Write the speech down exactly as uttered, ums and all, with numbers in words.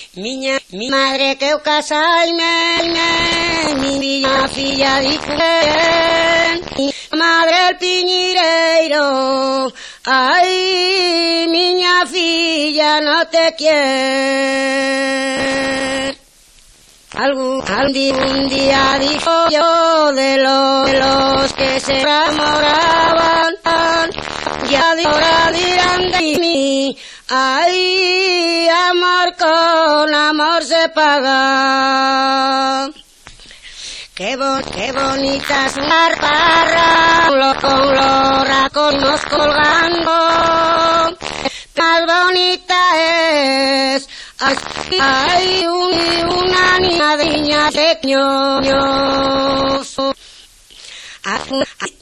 Miña, mi madre que eu casaime, miña filla dicen, madre el piñireiro, ay, miña filla no te quiere. Algún, algún día dijo yo de los, de los que se enamoraban, ya de ahora dirán de mí, ay, amor con amor se paga. Qué, bon, qué bonitas marparras, con los raconos colgando, más bonita es, ay, un, una niña de ñoños.